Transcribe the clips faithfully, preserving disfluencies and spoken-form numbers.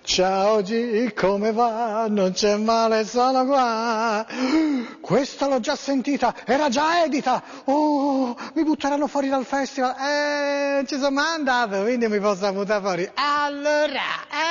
Ciao G, come va? Non c'è male, sono qua. Questa l'ho già sentita, era già edita. Oh, mi butteranno fuori dal festival. Eh, ci sono mai andato, quindi mi posso buttare fuori. Allora,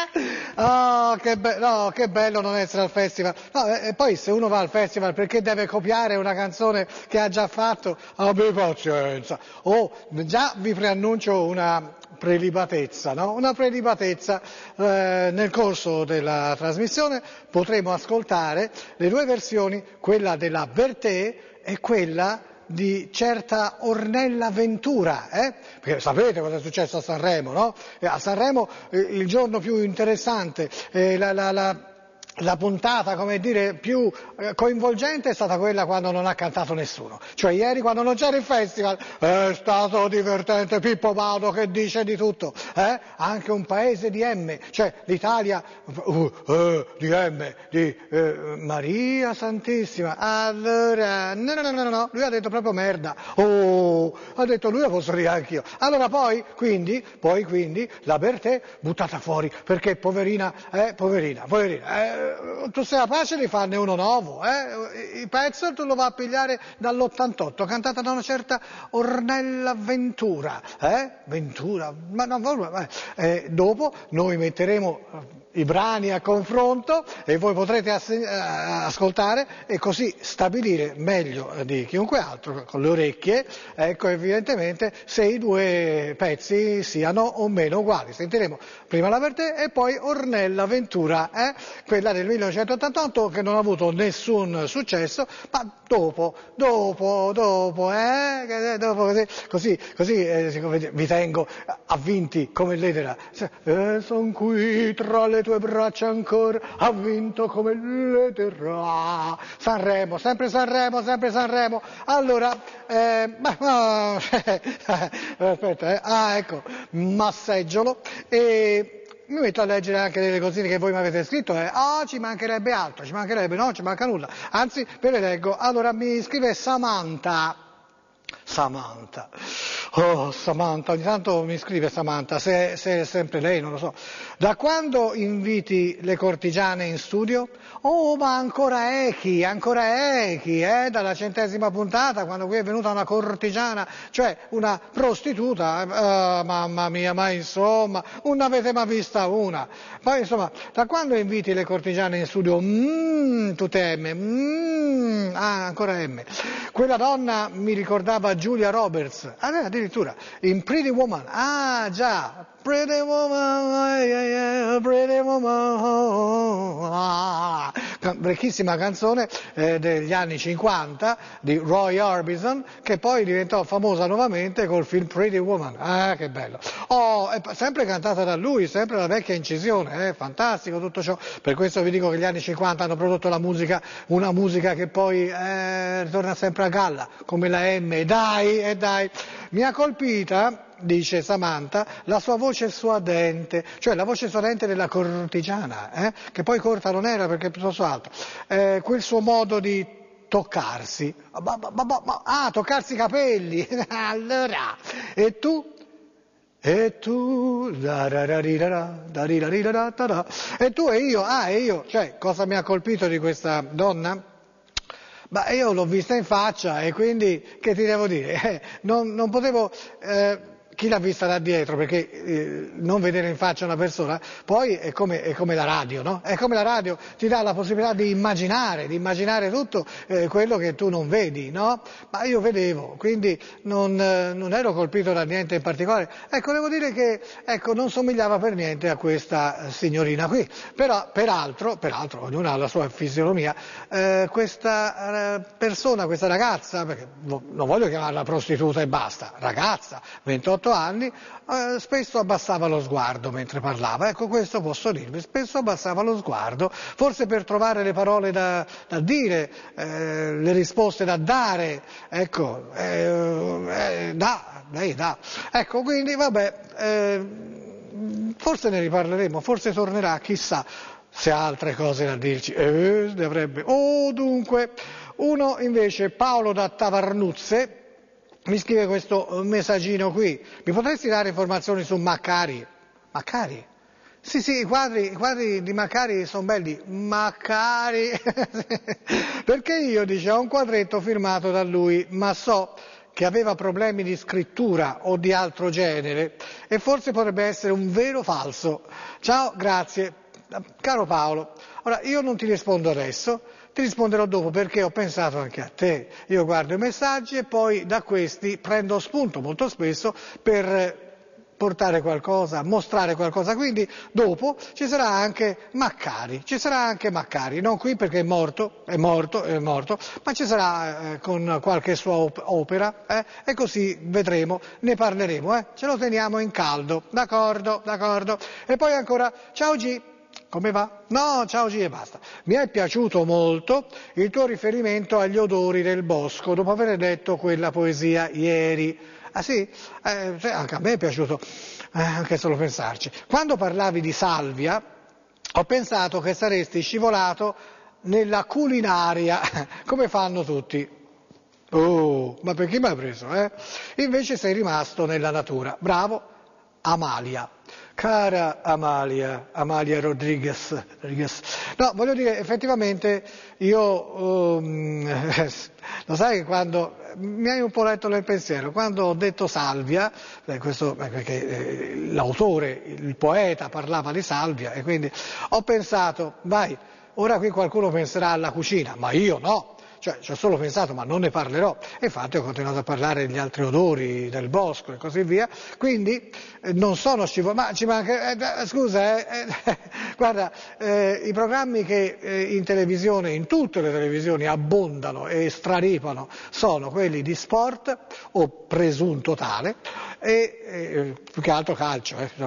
eh? Oh, che, be- no, che bello non essere al festival. No, e poi se uno va al festival perché deve copiare una canzone che ha già fatto? Abbi pazienza. Oh, già vi preannuncio una prelibatezza, no? Una prelibatezza. Eh, nel corso della trasmissione potremo ascoltare le due versioni, quella della Bertè e quella di certa Ornella Ventura, eh? Perché sapete cosa è successo a Sanremo, no? E a Sanremo eh, il giorno più interessante, eh, la, la, la La puntata, come dire, più eh, coinvolgente è stata quella quando non ha cantato nessuno. Cioè ieri quando non c'era il festival è stato divertente, Pippo Baudo che dice di tutto, eh? Anche un paese di M, cioè l'Italia uh, uh, di M, di uh, Maria Santissima. Allora, no, no, no, no, no, lui ha detto proprio merda. Oh, ha detto lui, lo posso dire anch'io. Allora poi, quindi, poi quindi, la Bertè buttata fuori, perché poverina, eh, poverina, poverina, eh, tu sei capace di farne uno nuovo, eh? Il pezzo tu lo vai a pigliare dall'ottantotto, cantata da una certa Ornella Ventura, eh? Ventura, ma no, ma, eh, dopo noi metteremo i brani a confronto e voi potrete asseg- ascoltare e così stabilire meglio di chiunque altro con le orecchie, ecco, evidentemente se i due pezzi siano o meno uguali. Sentiremo prima la Bertè e poi Ornella Ventura, eh? Quella del millenovecentottantotto che non ha avuto nessun successo, ma dopo, dopo, dopo, eh? Dopo così, così, così eh, vi tengo avvinti come l'edera. Eh, son qui tra le tue braccia ancora, ha vinto come l'edera. Sanremo, sempre Sanremo, sempre Sanremo. Allora, eh, ma, no, aspetta, eh, ah ecco, masseggiolo e mi metto a leggere anche delle cosine che voi mi avete scritto, eh. Ah, ci mancherebbe altro, ci mancherebbe, no, ci manca nulla. Anzi, ve le leggo. Allora, mi scrive Samantha. Samantha. Oh, Samantha, ogni tanto mi scrive Samantha, se, se è sempre lei, non lo so. Da quando inviti le cortigiane in studio? Oh, ma ancora echi, ancora echi, eh, dalla centesima puntata, quando qui è venuta una cortigiana, cioè una prostituta, eh, mamma mia, ma insomma, non avete mai vista una. Poi insomma, da quando inviti le cortigiane in studio? Mmm, tutte M, mmm, ah, ancora M. Quella donna mi ricordava Julia Roberts, ah, addirittura, in Pretty Woman, ah già, Pretty Woman, yeah, yeah, Pretty Woman, ah. Vecchissima canzone eh, degli anni cinquanta di Roy Orbison, che poi diventò famosa nuovamente col film Pretty Woman, ah che bello, oh, è sempre cantata da lui, sempre la vecchia incisione, eh, fantastico tutto ciò, per questo vi dico che gli anni cinquanta hanno prodotto la musica, una musica che poi eh, ritorna sempre a galla, come la M, e dai, e dai, mi ha colpita, dice Samantha, la sua voce suadente, cioè la voce suadente della cortigiana, eh? Che poi corta non era perché è piuttosto alta, eh, quel suo modo di toccarsi, ah, toccarsi i capelli, allora, e tu? E tu, e tu e io, ah, e io, cioè, cosa mi ha colpito di questa donna? Ma io l'ho vista in faccia e quindi, che ti devo dire, eh, non, non potevo, eh, chi l'ha vista da dietro, perché eh, non vedere in faccia una persona, poi è come, è come la radio, no? È come la radio, ti dà la possibilità di immaginare, di immaginare tutto eh, quello che tu non vedi, no? Ma io vedevo, quindi non, eh, non ero colpito da niente in particolare. Ecco, devo dire che, ecco, non somigliava per niente a questa signorina qui. Però, peraltro, peraltro, ognuno ha la sua fisionomia, eh, questa eh, persona, questa ragazza, perché non voglio chiamarla prostituta e basta, ragazza, ventotto anni, eh, spesso abbassava lo sguardo mentre parlava, ecco questo posso dirvi, spesso abbassava lo sguardo, forse per trovare le parole da, da dire, eh, le risposte da dare, ecco, eh, eh, da, lei dà, ecco quindi vabbè, eh, forse ne riparleremo, forse tornerà, chissà se ha altre cose da dirci, eh, ne avrebbe, oh dunque, uno invece, Paolo da Tavarnuzze, mi scrive questo messaggino qui, mi potresti dare informazioni su Maccari? Maccari? Sì, sì, i quadri, i quadri di Maccari sono belli, Maccari, perché io, dice, ho un quadretto firmato da lui, ma so che aveva problemi di scrittura o di altro genere e forse potrebbe essere un vero falso. Ciao, grazie. Caro Paolo, ora io non ti rispondo adesso, ti risponderò dopo perché ho pensato anche a te. Io guardo i messaggi e poi da questi prendo spunto molto spesso per portare qualcosa, mostrare qualcosa, quindi dopo ci sarà anche Maccari, ci sarà anche Maccari, non qui perché è morto, è morto, è morto, ma ci sarà eh, con qualche sua op- opera eh, e così vedremo, ne parleremo, eh, ce lo teniamo in caldo, d'accordo, d'accordo. E poi ancora, ciao G. Come va? No, ciao G e basta. Mi è piaciuto molto il tuo riferimento agli odori del bosco, dopo aver letto quella poesia ieri. Ah sì? Eh, cioè, anche a me è piaciuto, eh, anche solo pensarci. Quando parlavi di salvia, ho pensato che saresti scivolato nella culinaria, come fanno tutti. Oh, ma perché mi hai preso, eh? Invece sei rimasto nella natura. Bravo, Amalia. Cara Amalia, Amalia Rodriguez, Rodriguez. No, voglio dire, effettivamente io, um, lo sai che quando, mi hai un po' letto nel pensiero, quando ho detto salvia, eh, questo, perché eh, l'autore, il poeta parlava di salvia e quindi ho pensato, vai, ora qui qualcuno penserà alla cucina, ma io no. Cioè, ci ho solo pensato, ma non ne parlerò. E infatti ho continuato a parlare degli altri odori del bosco e così via. Quindi eh, non sono scivolato. Ma ci manca. Eh, scusa, eh, eh, guarda, eh, i programmi che eh, in televisione, in tutte le televisioni, abbondano e straripano sono quelli di sport o presunto tale, e eh, più che altro calcio. Eh,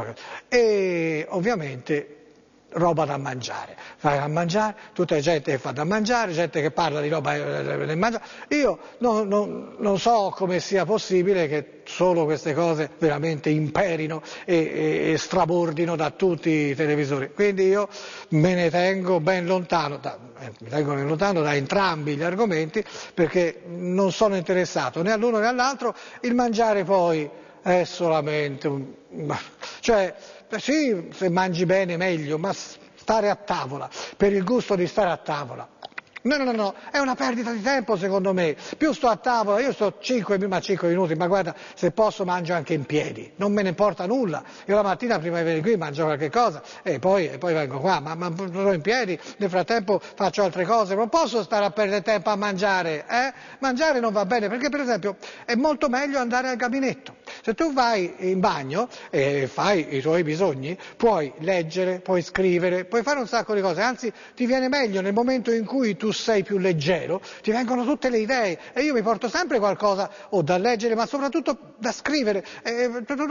e ovviamente roba da mangiare, fai da mangiare, tutta la gente che fa da mangiare, gente che parla di roba da mangiare. Io non, non, non so come sia possibile che solo queste cose veramente imperino e, e, e strabordino da tutti i televisori, quindi io me ne tengo ben lontano, da, eh, mi tengo ben lontano da entrambi gli argomenti perché non sono interessato né all'uno né all'altro. Il mangiare poi è solamente un... cioè sì, se mangi bene meglio, ma stare a tavola, per il gusto di stare a tavola. No, no, no, no, è una perdita di tempo secondo me. Più sto a tavola, io sto cinque minuti, ma guarda, se posso mangio anche in piedi, non me ne importa nulla. Io la mattina prima di venire qui mangio qualche cosa e poi, e poi vengo qua, ma, ma sono in piedi, nel frattempo faccio altre cose, non posso stare a perdere tempo a mangiare, eh? Mangiare non va bene, perché per esempio è molto meglio andare al gabinetto. Se tu vai in bagno e fai i tuoi bisogni, puoi leggere, puoi scrivere, puoi fare un sacco di cose, anzi ti viene meglio nel momento in cui tu sei più leggero, ti vengono tutte le idee e io mi porto sempre qualcosa o da leggere ma soprattutto da scrivere, e,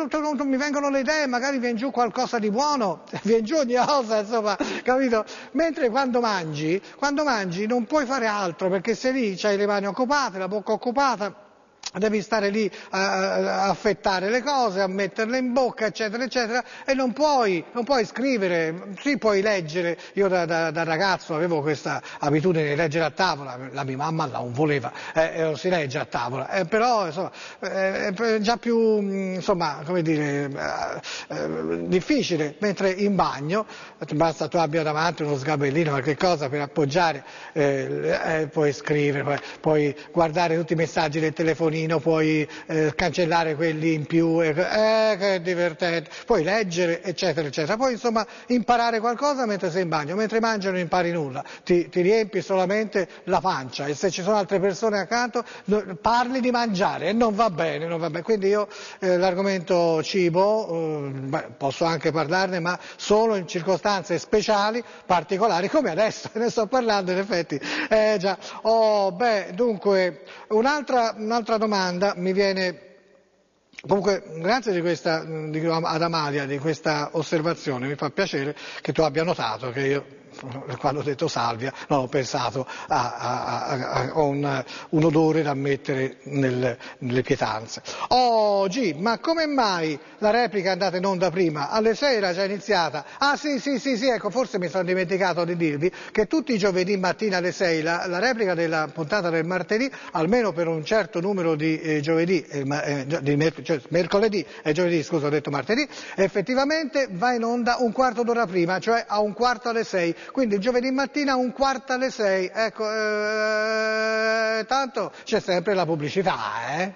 mi vengono le idee, magari viene giù qualcosa di buono, viene giù ogni cosa, insomma, capito? Mentre quando mangi, quando mangi non puoi fare altro perché sei lì, c'hai le mani occupate, la bocca occupata, devi stare lì a, a affettare le cose, a metterle in bocca, eccetera, eccetera, e non puoi, non puoi scrivere, sì puoi leggere. Io da, da, da ragazzo avevo questa abitudine di leggere a tavola, la mia mamma non voleva, eh, non si legge a tavola, eh, però insomma, eh, è già più, insomma, come dire, eh, eh, difficile, mentre in bagno basta tu abbia davanti uno sgabellino, qualche cosa per appoggiare, eh, eh, puoi scrivere, puoi, puoi guardare tutti i messaggi del telefonino, puoi eh, cancellare quelli in più, eh, che è divertente, puoi leggere, eccetera, eccetera. Poi insomma imparare qualcosa mentre sei in bagno, mentre mangi non impari nulla, ti, ti riempi solamente la pancia e se ci sono altre persone accanto parli di mangiare e non va bene, non va bene. Quindi io eh, l'argomento cibo, eh, beh, posso anche parlarne, ma solo in circostanze speciali, particolari, come adesso, ne sto parlando in effetti. Eh, già. Oh, beh, dunque, un'altra, un'altra domanda mi viene, comunque grazie di questa, di, ad Amalia di questa osservazione, mi fa piacere che tu abbia notato che io quando ho detto salvia, non ho pensato a, a, a, a un, un odore da mettere nel, nelle pietanze. Oggi, ma come mai la replica è andata in onda prima? Alle sei era già iniziata. Ah sì, sì, sì, sì, ecco, forse mi sono dimenticato di dirvi che tutti i giovedì mattina alle sei la, la replica della puntata del martedì, almeno per un certo numero di eh, giovedì, eh, eh, di merc- cioè, mercoledì e giovedì, scusa, ho detto martedì, effettivamente va in onda un quarto d'ora prima, cioè a un quarto alle sei. Quindi il giovedì mattina un quarto alle sei, ecco, eh, tanto c'è sempre la pubblicità, eh?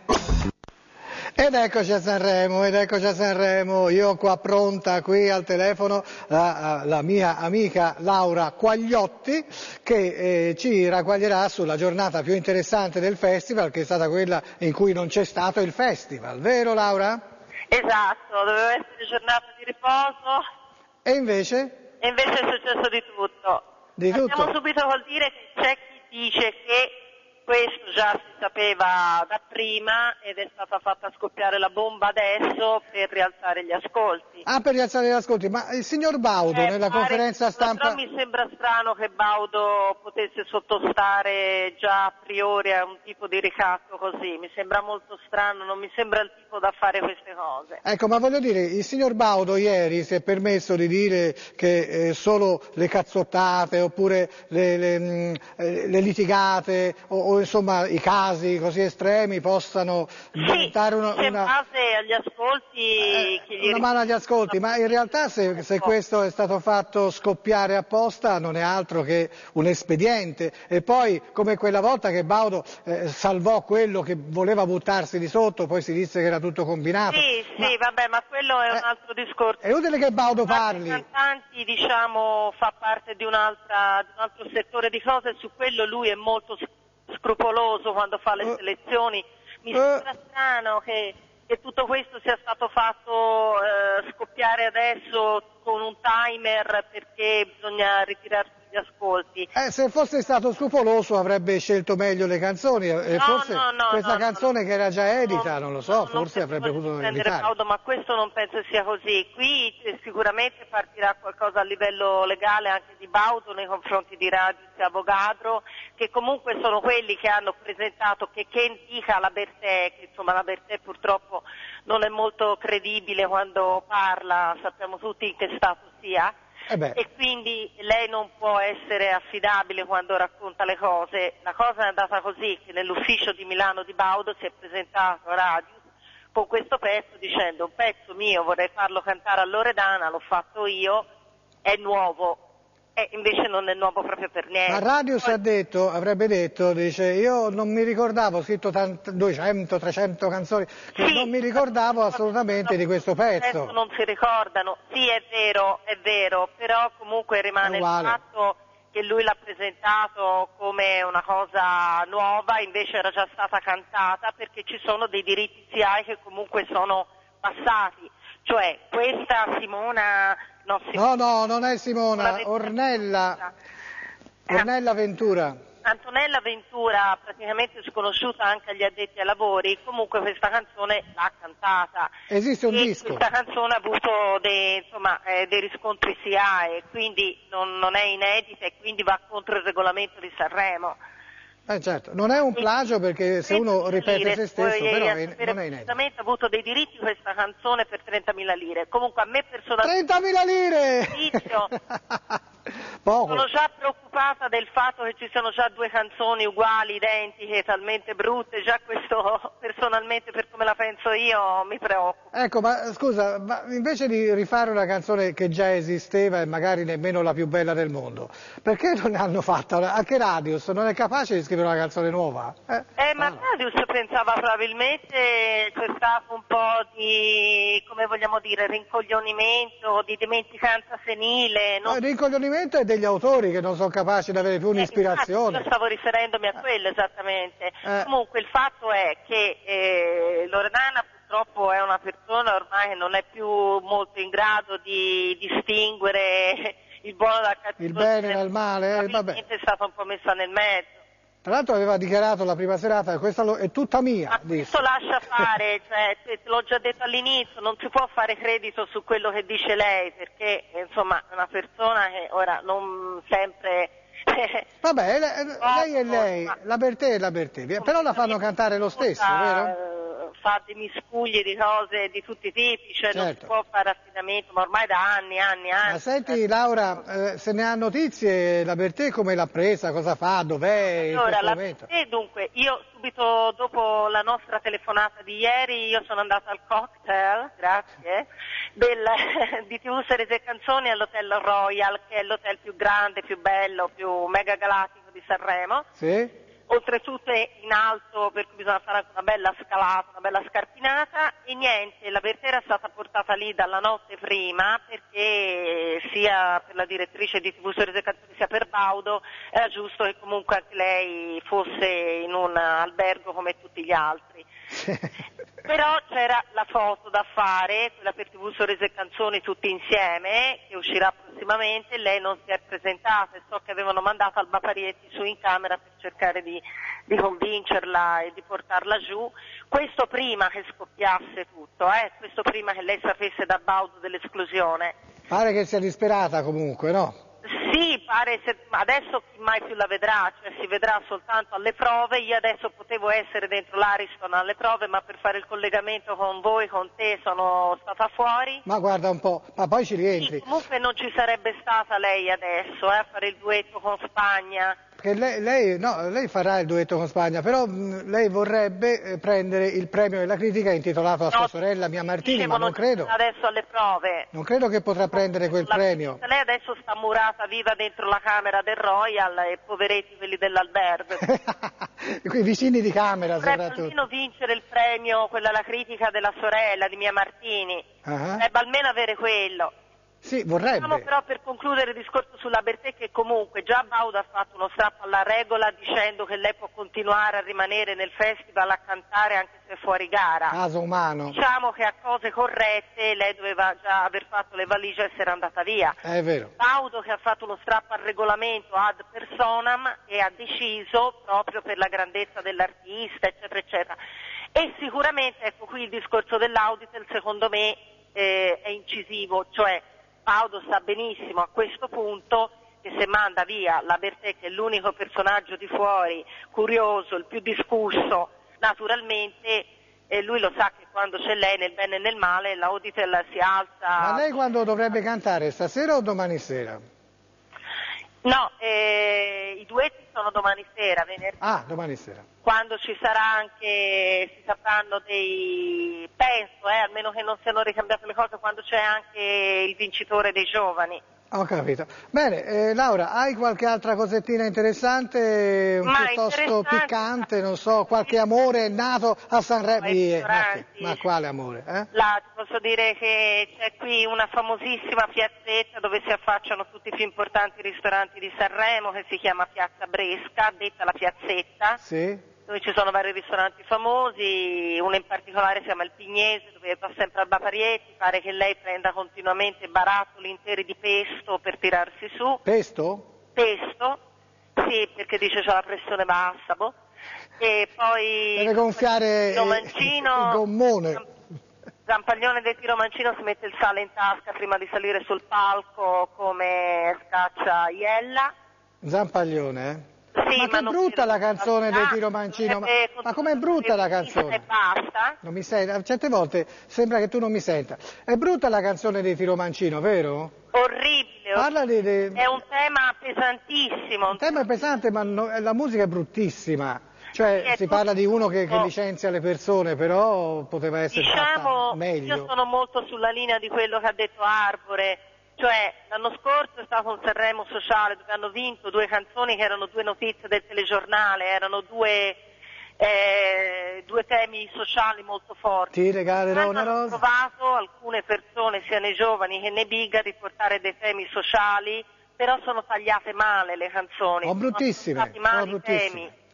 Ed eccoci a Sanremo, ed eccoci a Sanremo, io ho qua pronta qui al telefono la, la mia amica Laura Quagliotti che eh, ci ragguaglierà sulla giornata più interessante del festival, che è stata quella in cui non c'è stato il festival, vero Laura? Esatto, doveva essere giornata di riposo. E invece? E invece è successo di tutto. Di Partiamo tutto? subito col dire che c'è chi dice che questo già si sapeva da prima ed è stata fatta scoppiare la bomba adesso per rialzare gli ascolti. Ah, per rialzare gli ascolti, ma il signor Baudo Eh, nella pare, conferenza stampa... Però mi sembra strano che Baudo potesse sottostare già a priori a un tipo di ricatto così, mi sembra molto strano, non mi sembra il tipo da fare queste cose. Ecco, ma voglio dire, il signor Baudo ieri si è permesso di dire che eh, solo le cazzottate oppure le, le, mh, le litigate o, o insomma i casi così estremi possano diventare una, sì, una, in base agli ascolti eh, che gli una mano agli ascolti, ma in realtà se, se questo è stato fatto scoppiare apposta non è altro che un espediente. E poi, come quella volta che Baudo eh, salvò quello che voleva buttarsi di sotto, poi si disse che era tutto combinato. Sì, ma, sì, vabbè, ma quello è un eh, altro discorso. È utile che Baudo parli. parli. I cantanti, diciamo, fa parte di, un'altra, di un altro settore di cose e su quello lui è molto scrupoloso quando fa le Uh, selezioni. Mi uh, sembra strano che, che tutto questo sia stato fatto eh, scoppiare adesso con un timer perché bisogna ritirarsi gli ascolti. Eh, se fosse stato scrupoloso avrebbe scelto meglio le canzoni e No, forse no, no, questa no, canzone no, che era già edita, no, non lo so, no, forse non avrebbe penso potuto di prendere evitare. Baudo, ma questo non penso sia così. Qui eh, sicuramente partirà qualcosa a livello legale anche di Baudo nei confronti di Radius e Avogadro, che comunque sono quelli che hanno presentato che Ken dica la Bertè, che insomma la Bertè purtroppo non è molto credibile quando parla, sappiamo tutti in che stato sia. Eh beh. E quindi lei non può essere affidabile quando racconta le cose. La cosa è andata così, che nell'ufficio di Milano di Baudo si è presentato a Radius con questo pezzo dicendo un pezzo mio, vorrei farlo cantare a Loredana, l'ho fatto io, è nuovo. E invece non è nuovo proprio per niente. Ma Radius Poi... ha detto, avrebbe detto, dice, io non mi ricordavo, ho scritto duecento trecento canzoni, che sì, non mi ricordavo assolutamente di questo pezzo. Non si ricordano, sì è vero, è vero, però comunque rimane il fatto che lui l'ha presentato come una cosa nuova, invece era già stata cantata perché ci sono dei diritti S I A E che comunque sono passati, cioè questa Simona... No, no, no, non è Simona, Ornella, Ornella Ventura. Antonella Ventura, praticamente sconosciuta anche agli addetti ai lavori, comunque questa canzone l'ha cantata. Esiste un e disco. Questa canzone ha avuto dei, insomma, eh, dei riscontri S I A E, quindi non, non è inedita e quindi va contro il regolamento di Sanremo. Eh certo, non è un plagio perché se uno ripete lire, se stesso, poi, però eh, è, non è inedito. Ha avuto dei diritti questa canzone per trentamila lire. Comunque a me personalmente... trentamila lire! Poco. Sono già preoccupata del fatto che ci siano già due canzoni uguali, identiche, talmente brutte, già questo personalmente per come la penso io mi preoccupa. Ecco, ma scusa, ma invece di rifare una canzone che già esisteva e magari nemmeno la più bella del mondo, perché non ne hanno fatta? Anche Radius non è capace di scrivere una canzone nuova? Eh, eh ma ah, no. Radius pensava probabilmente c'è stato un po' di, come vogliamo dire, rincoglionimento, di dimenticanza senile. Non... No, il rincoglionimento è degli autori che non sono capaci di avere più un'ispirazione. Eh, io stavo riferendomi a quello esattamente. Eh. Comunque il fatto è che eh, Loredana purtroppo è una persona ormai che non è più molto in grado di distinguere il buono dal cattivo. Il bene dal male, eh, vabbè. È stata un po' messa nel mezzo. Tra l'altro aveva dichiarato la prima serata, questa lo, è tutta mia. Ma questo lascia fare, cioè, te, te l'ho già detto all'inizio, non si può fare credito su quello che dice lei, perché insomma è una persona che ora non sempre... Vabbè, lei, lei è lei, la Bertè è la Bertè, però la fanno cantare lo stesso, vero? Fa dei miscugli di cose di tutti i tipi, cioè certo. Non si può fare affidamento, ma ormai da anni, anni, anni. Ma senti Laura, eh, se ne ha notizie, la Bertè come l'ha presa, cosa fa, dov'è in allora, questo la momento? Bertè, dunque, io subito dopo la nostra telefonata di ieri, io sono andata al cocktail, grazie, del, di T V Series e Canzoni all'Hotel Royal, che è l'hotel più grande, più bello, più mega galattico di Sanremo. Sì. Oltretutto è in alto, per cui bisogna fare anche una bella scalata, una bella scarpinata, e niente, la Bertè era stata portata lì dalla notte prima perché sia per la direttrice di T V Series e Canzoni sia per Baudo era giusto che comunque anche lei fosse in un albergo come tutti gli altri. Però c'era la foto da fare, quella per T V Series e Canzoni tutti insieme, che uscirà prossimamente, lei non si è presentata e so che avevano mandato Alba Parietti su in camera per cercare di, di convincerla e di portarla giù, questo prima che scoppiasse tutto, eh? Questo prima che lei sapesse da Baudo dell'esclusione. Pare che sia disperata comunque, no? Sì, pare, se, adesso chi mai più la vedrà, cioè si vedrà soltanto alle prove. Io adesso potevo essere dentro l'Ariston alle prove, ma per fare il collegamento con voi, con te, sono stata fuori. Ma guarda un po', ma poi ci rientri. Sì, comunque non ci sarebbe stata lei adesso, eh, a fare il duetto con Spagna. Che lei, lei, no, lei farà il duetto con Spagna, però mh, lei vorrebbe prendere il premio della critica intitolato a sua no, sorella Mia Martini, dicevo, ma non credo. Adesso alle prove. Non credo che potrà prendere quel la, premio. Lei adesso sta murata viva dentro la camera del Royal e poveretti quelli dell'albergo. Quei vicini di camera Vorrebbe soprattutto. almeno vincere il premio, quella la critica della sorella di Mia Martini. Uh-huh. Vorrebbe almeno avere quello. Sì, vorrebbe. Diciamo però per concludere il discorso sulla Bertè che comunque già Baudo ha fatto uno strappo alla regola dicendo che lei può continuare a rimanere nel festival a cantare anche se fuori gara. Caso umano. Diciamo che a cose corrette lei doveva già aver fatto le valigie e essere andata via. È vero. Baudo che ha fatto uno strappo al regolamento ad personam e ha deciso proprio per la grandezza dell'artista eccetera eccetera. E sicuramente ecco qui il discorso dell'Auditel secondo me eh, è incisivo, cioè Baudo sa benissimo a questo punto che se manda via la Bertè, che è l'unico personaggio di fuori, curioso, il più discusso, naturalmente eh, lui lo sa che quando c'è lei nel bene e nel male l'Auditel si alza. Ma lei quando dovrebbe cantare, stasera o domani sera? No, eh, i duetti sono domani sera, venerdì. Ah, domani sera. Quando ci sarà anche, si sapranno dei, penso, eh, almeno che non siano ricambiate le cose, quando c'è anche il vincitore dei giovani. Ho capito. Bene, eh, Laura, hai qualche altra cosettina interessante, un ma piuttosto interessante, piccante, non so, qualche amore è nato a Sanremo? No, ma, ma quale amore? Eh? Là, ti posso dire che c'è qui una famosissima piazzetta dove si affacciano tutti i più importanti ristoranti di Sanremo, che si chiama Piazza Bresca, detta la piazzetta. Sì. Dove ci sono vari ristoranti famosi, uno in particolare si chiama il Pignese, dove va sempre Alba Parietti, pare che lei prenda continuamente barattoli interi di pesto per tirarsi su. Pesto? Pesto, sì, perché dice c'ha la pressione bassa, boh. E poi... Deve gonfiare il, il gommone. Zampaglione del Tiro Mancino si mette il sale in tasca prima di salire sul palco come scaccia Iella. Zampaglione, eh? Sì, ma, ma che brutta la canzone del Tiro Mancino, ma, ma com'è brutta la canzone? E basta? Non mi senti, certe volte sembra che tu non mi senta. È brutta la canzone dei Tiro Mancino, vero? Orribile, Parla di, di... è un tema pesantissimo. Il tema è pesante, ma no, la musica è bruttissima. Cioè sì, si parla di uno che, che licenzia le persone, però poteva essere diciamo, fatta meglio. Io sono molto sulla linea di quello che ha detto Arbore. Cioè, l'anno scorso è stato un Sanremo sociale dove hanno vinto due canzoni che erano due notizie del telegiornale, erano due, eh, due temi sociali molto forti. Ti regalerò una rosa. Hanno provato alcune persone, sia nei giovani che nei big, a riportare dei temi sociali, però sono tagliate male le canzoni. Sono bruttissime, sono male sono bruttissime. I temi.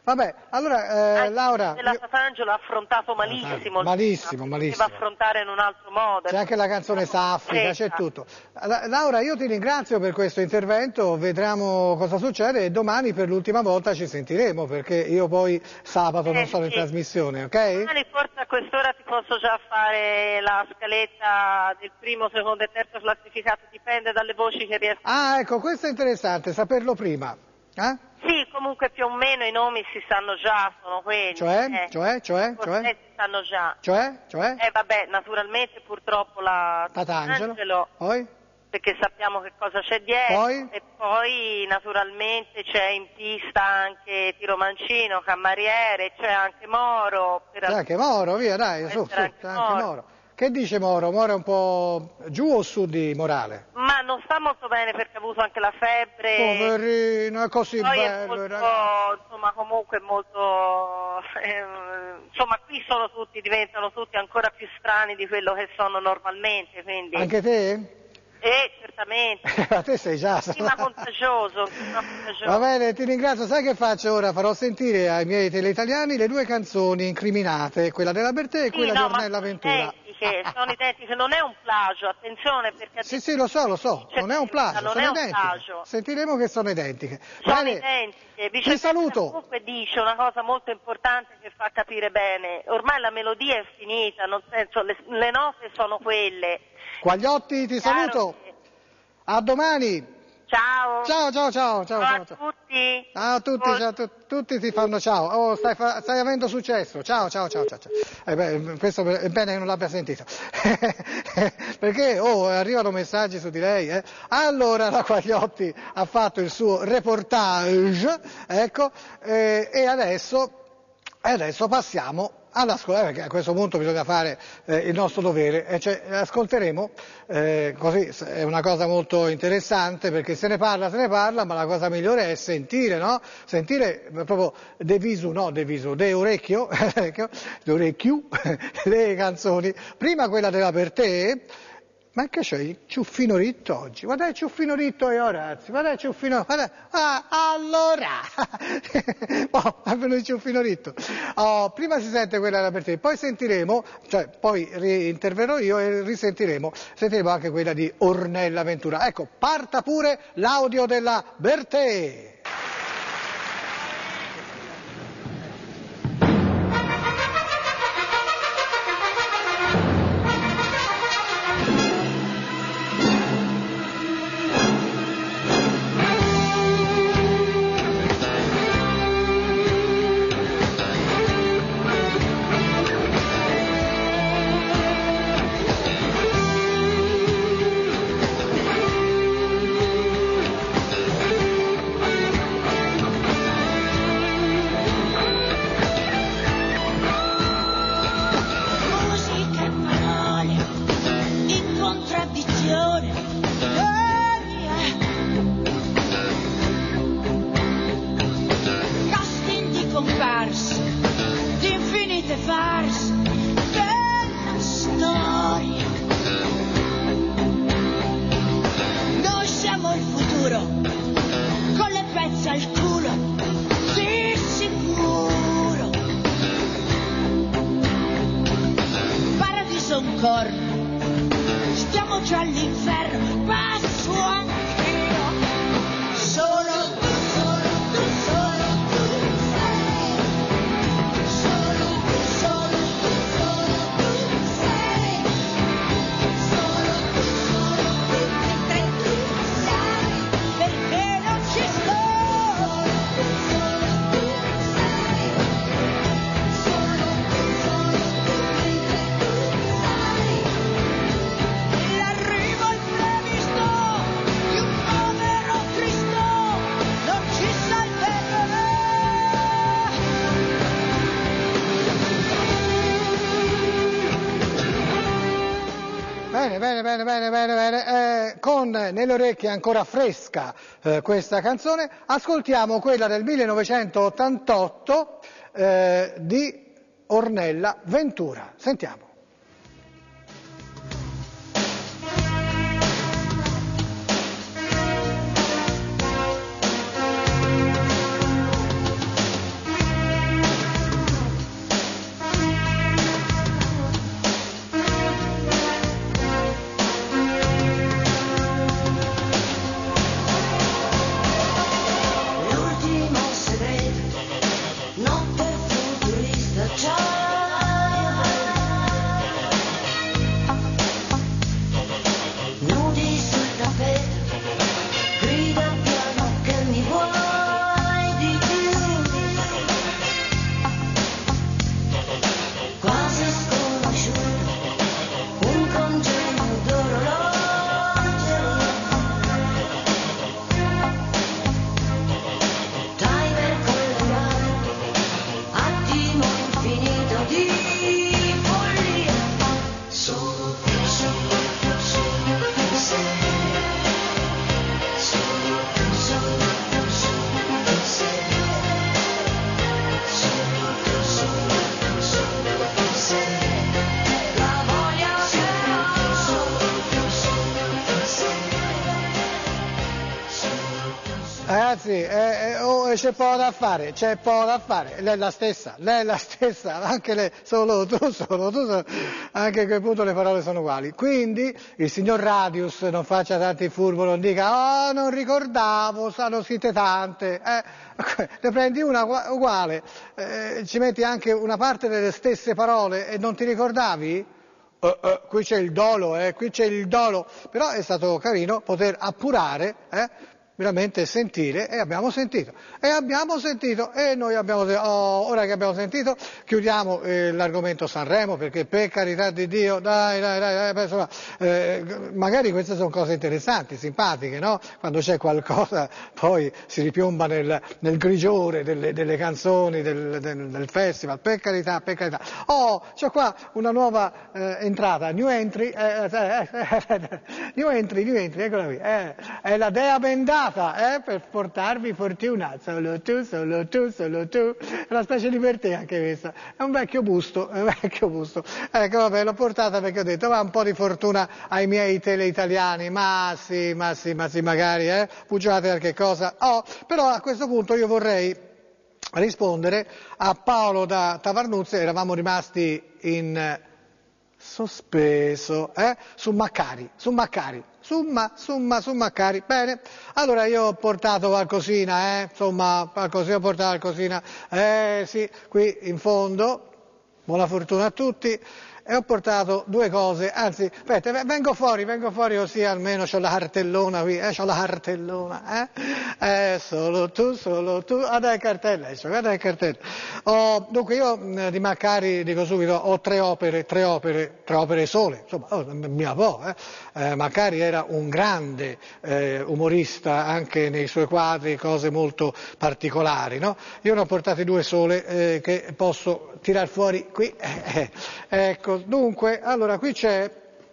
Vabbè, allora, eh, Laura... Della io... Sant'Angelo ha affrontato malissimo. Malissimo, malissimo. Deve affrontare in un altro modo. C'è anche la canzone Saffica, c'è tutto. Laura, io ti ringrazio per questo intervento, vedremo cosa succede e domani per l'ultima volta ci sentiremo, perché io poi sabato eh, non sono sì. in trasmissione, ok? Domani forse a quest'ora ti posso già fare la scaletta del primo, secondo e terzo classificato, dipende dalle voci che riesco. Ah, ecco, questo è interessante, saperlo prima. Eh? Sì, comunque più o meno i nomi si sanno già, sono quelli. Cioè, eh. cioè, cioè, cioè? Si sanno già. Cioè, cioè? Eh vabbè, naturalmente purtroppo la Sant'Angelo, poi? Perché sappiamo che cosa c'è dietro. Poi? E poi naturalmente c'è in pista anche Tiro Mancino, Cammariere, c'è anche Moro. Per C'è anche Moro, via dai, su, su, c'è anche Moro. Moro. Che dice Moro? Moro è un po' giù o su di morale? Ma non sta molto bene perché ha avuto anche la febbre. Poverino, è così poi bello, è molto, ragazzi. insomma, comunque molto, eh, insomma, qui sono tutti, diventano tutti ancora più strani di quello che sono normalmente, quindi. Anche te? Eh, certamente. A te sei già. Clima contagioso, clima contagioso. Va bene, ti ringrazio. Sai che faccio ora? Farò sentire ai miei teleitaliani le due canzoni incriminate, quella della Bertè e sì, quella no, di Ornella Ventura. Identiche, sono identiche, non è un plagio, attenzione perché... Sì, sì, lo so, lo so, non è un plagio, non sono è un identiche. plagio. Sentiremo che sono identiche. Sono Bene, identiche. ti saluto. Comunque dice una cosa molto importante che fa capire bene, ormai la melodia è finita, nel senso le, le note sono quelle. Quagliotti, ti Chiaro saluto. Che... A domani. Ciao. Ciao, ciao, ciao, ciao. Ciao ciao, a ciao. tutti. Ciao a tutti, ciao a tu- tutti ti fanno ciao. Oh, stai, fa- stai avendo successo. Ciao, ciao, ciao, ciao. ciao. Eh beh, questo è bene che non l'abbia sentito. Perché, oh, arrivano messaggi su di lei, eh. Allora la Quagliotti ha fatto il suo reportage, ecco, eh, e adesso, e adesso passiamo alla scuola, perché a questo punto bisogna fare eh, il nostro dovere, e cioè, ascolteremo, eh, così è una cosa molto interessante, perché se ne parla, se ne parla, ma la cosa migliore è sentire, no? Sentire proprio de visu, no, de visu, de orecchio, de orecchio, le canzoni, prima quella della Bertè. Ma che c'è il ciuffino ritto oggi? Guarda il ciuffino ritto e Orazio, guarda il ciuffino, guarda, ah, allora, oh, è venuto il ciuffino ritto. Oh, prima si sente quella della Bertè, poi sentiremo, cioè poi interverrò io e risentiremo, sentiremo anche quella di Ornella Ventura. Ecco, parta pure l'audio della Bertè. Stiamo già all'inferno, passo anch'io. Solo tu, solo tu, solo tu sei. Solo tu, solo tu, solo tu sei. Solo tu, solo tu, mentre tu sai, perché non ci sto. Solo tu sei. Solo tu, solo tu, mentre tu sai. L'arrivo imprevisto di un povero Cristo non ci salverà. Bene, bene, bene, bene, bene, bene. Eh, con nelle orecchie ancora fresca eh, questa canzone, ascoltiamo quella del millenovecentottantotto eh, di Ornella Ventura. Sentiamo. Ragazzi, eh, eh, oh, c'è poco da fare, c'è poco da fare, lei è la stessa, lei è la stessa, anche lei, solo tu, solo tu, solo, anche a quel punto le parole sono uguali. Quindi il signor Radius non faccia tanti furbo, non dica, oh non ricordavo, sono scritte tante, eh, ne prendi una uguale, eh, ci metti anche una parte delle stesse parole e non ti ricordavi? Uh, uh, qui c'è il dolo, eh, qui c'è il dolo, però è stato carino poter appurare, eh, veramente sentire, e abbiamo sentito, e abbiamo sentito, e noi abbiamo oh, ora che abbiamo sentito, chiudiamo eh, l'argomento Sanremo, perché per carità di Dio, dai, dai, dai, dai insomma, eh, magari queste sono cose interessanti, simpatiche, no? Quando c'è qualcosa poi si ripiomba nel, nel grigiore delle, delle canzoni del, del, del festival, per carità, per carità. Oh, c'è qua una nuova eh, entrata, new entry, eh, eh, eh, new entry, new entry, eccola qui, eh, è la Dea Bendata. Eh, per portarvi fortuna, solo tu, solo tu, solo tu, è una specie di per te anche questa, è un vecchio busto, è un vecchio busto, ecco vabbè l'ho portata perché ho detto va un po' di fortuna ai miei tele italiani, ma sì, ma sì, ma sì, magari, eh, puggiate qualche cosa, oh, però a questo punto io vorrei rispondere a Paolo da Tavarnuzze, eravamo rimasti in sospeso, eh, su Maccari, su Maccari. Summa, summa, summa cari, bene, allora io ho portato qualcosina, eh, insomma, qualcosina, ho portato qualcosina, eh sì, qui in fondo, buona fortuna a tutti, e ho portato due cose, anzi, aspetta, vengo fuori, vengo fuori così almeno c'ho la cartellona qui, eh, c'ho la cartellona, eh, eh, solo tu, solo tu, ah dai cartella, guarda il cartello. Oh, dunque io mh, di Maccari, dico subito, ho tre opere, tre opere, tre opere sole, insomma, oh, mia po', eh. Eh, Maccari era un grande eh, umorista, anche nei suoi quadri, cose molto particolari, no? Io ne ho portate due sole eh, che posso tirar fuori qui, eh, eh, ecco. Dunque, allora qui c'è,